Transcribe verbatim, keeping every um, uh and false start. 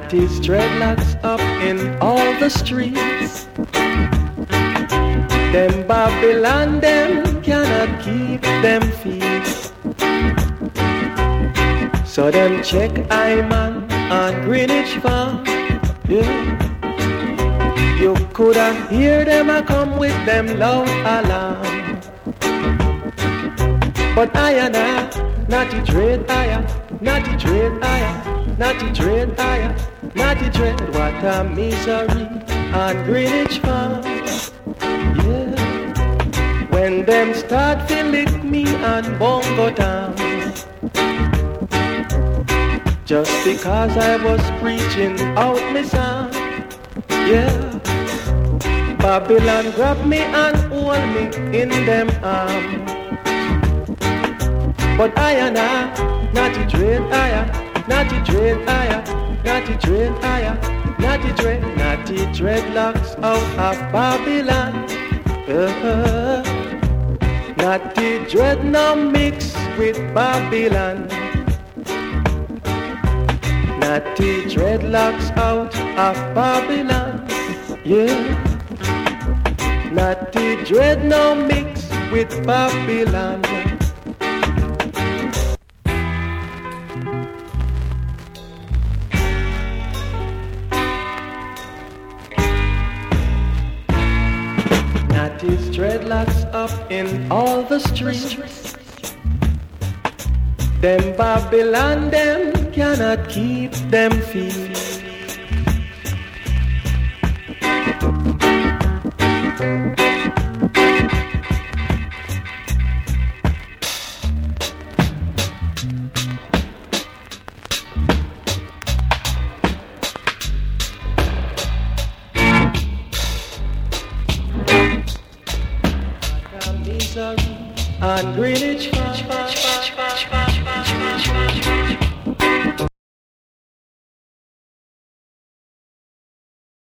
Natty's dreadlocks up in all the streets. Them Babylon, them cannot keep them feet. So them check Iman on Greenwich Farm. Yeah. You coulda hear them a come with them loud alarm. But I and I, Natty dread I, Natty dread I, Natty dread I, Natty dread. What a misery on Greenwich Farm. Yeah. When them start to lick me on Bongo Town, just because I was preaching out my song. Yeah. Babylon grab me and hold me in them arms. But I and I, Natty dread I, Natty dread I, Natty dread I, Natty dread, Natty dreadlocks out of Babylon. Uh-huh. Natty dread now mix with Babylon. Natty dreadlocks out of Babylon. Yeah. Natty dread now mix with Babylon. Natty's dreadlocks up in all the streets. Them Babylon, them cannot keep them feet. On Greenwich Farm.